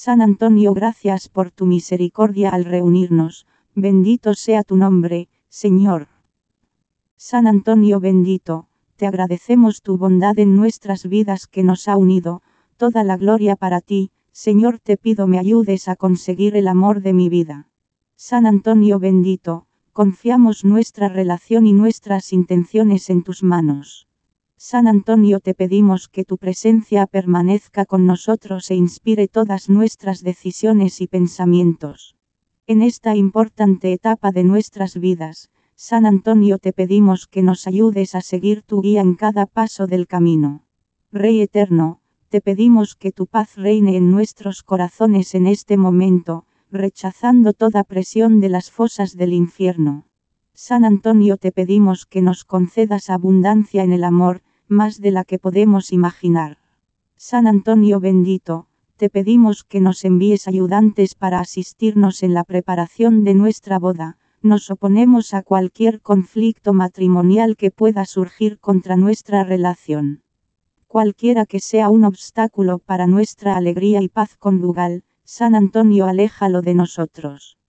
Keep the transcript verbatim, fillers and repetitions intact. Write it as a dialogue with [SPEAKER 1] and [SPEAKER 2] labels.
[SPEAKER 1] San Antonio, gracias por tu misericordia al reunirnos, bendito sea tu nombre, Señor. San Antonio bendito, te agradecemos tu bondad en nuestras vidas que nos ha unido, toda la gloria para ti, Señor, te pido me ayudes a conseguir el amor de mi vida. San Antonio bendito, confiamos nuestra relación y nuestras intenciones en tus manos. San Antonio, te pedimos que tu presencia permanezca con nosotros e inspire todas nuestras decisiones y pensamientos. En esta importante etapa de nuestras vidas, San Antonio, te pedimos que nos ayudes a seguir tu guía en cada paso del camino. Rey eterno, te pedimos que tu paz reine en nuestros corazones en este momento, rechazando toda presión de las fosas del infierno. San Antonio, te pedimos que nos concedas abundancia en el amor, más de la que podemos imaginar. San Antonio bendito, te pedimos que nos envíes ayudantes para asistirnos en la preparación de nuestra boda. Nos oponemos a cualquier conflicto matrimonial que pueda surgir contra nuestra relación. Cualquiera que sea un obstáculo para nuestra alegría y paz conyugal, San Antonio, aléjalo de nosotros.